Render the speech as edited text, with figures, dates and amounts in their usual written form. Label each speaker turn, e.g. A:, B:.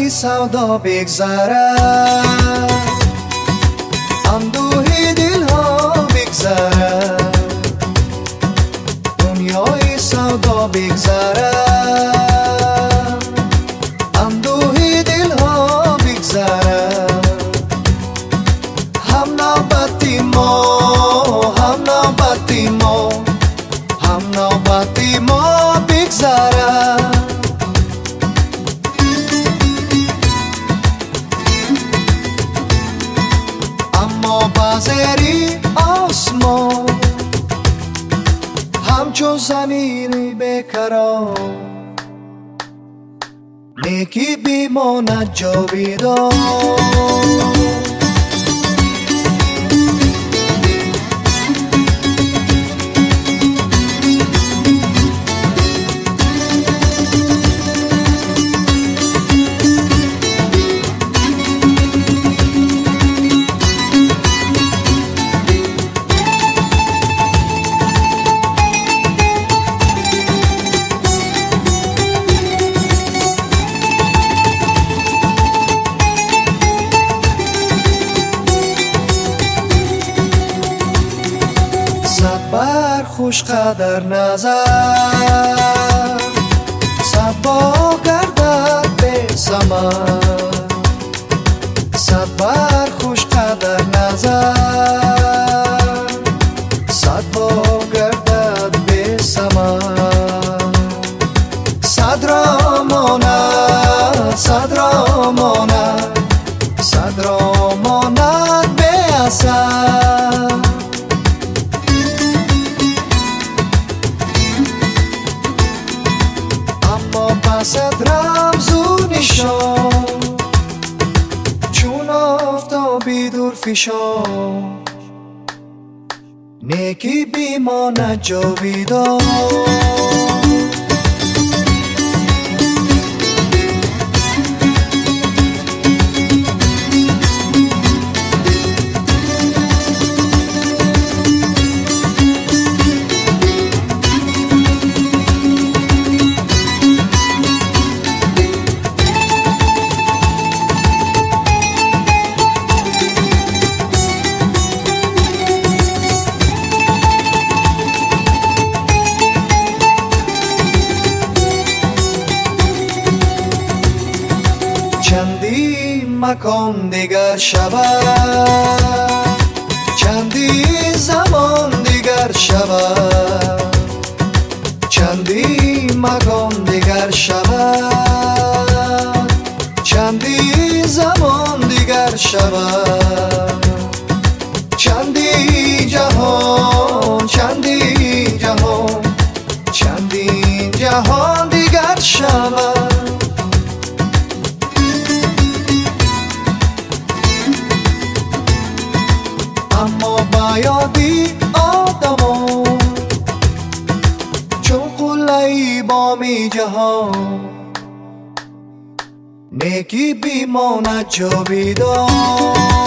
A: سودا بگذرد، اندوه دلها بگذرد، دنیای سودا بگذرد، اندوه دلها بگذرد. هم نوبتی ما، هم نوبتی ما، هم نوبتی ما بگذرد. بازری آسمان همچون زمین بیقرار، نیکی بیماند جاویدان. صد بر خوش قدر نظر، صد با گردد به ثمر. صد بر خوش قدر نظر، صد با گردد به ثمر. صد را ماند، صد را ماند، صد را ماند به اثر. پست رمز و نشان چون آفتابی دور فشان، نیکی بیماند جاویدان. چندی مکان دیگر شود، چندی زمان دیگر شود، چندی مکان دیگر شود، چندی زمان دیگر شود. چندی جهان، چندی جهان، چندی جهان دیگر شود. اما با یادی آدمان چون قله‌ای بامی جهان، نیکی بیماند جاویدان.